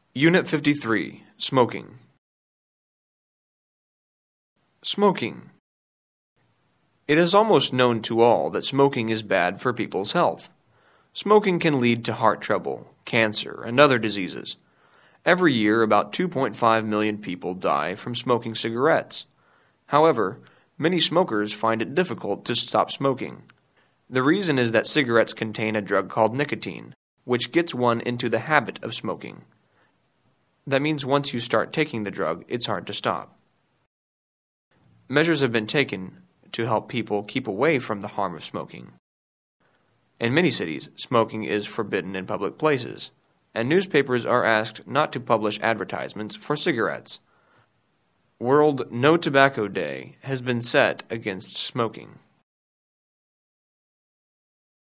Unit 53, Smoking. Smoking. It is almost known to all that smoking is bad for people's health. Smoking can lead to heart trouble, cancer, and other diseases. Every year, about 2.5 million people die from smoking cigarettes. However, many smokers find it difficult to stop smoking. The reason is that cigarettes contain a drug called nicotine, which gets one into the habit of smoking. That means once you start taking the drug, it's hard to stop. Measures have been taken to help people keep away from the harm of smoking. In many cities, smoking is forbidden in public places, and newspapers are asked not to publish advertisements for cigarettes. World No Tobacco Day has been set against smoking.